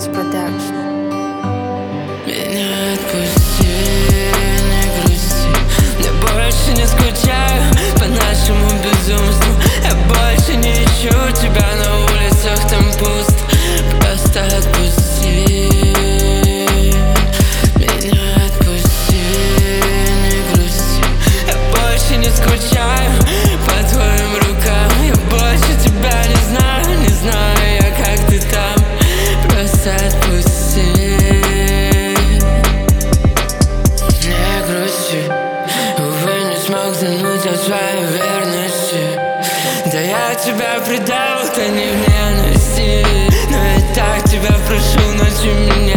Beats Production. Меня отпусти, не грусти. Я больше не скучаю по нашему безумству. Я больше не ищу тебя на улицах, там пусто. Просто отпусти. Меня отпусти, не грусти. Я больше не скучаю по твоим рукам. Я больше тебя не знаю, не знаю я, как ты там. Просто отпусти. Увы, не смог зануть о своей верности. Да я тебя предал, ты не в ненависти. Но я так тебя прошу, ночью меня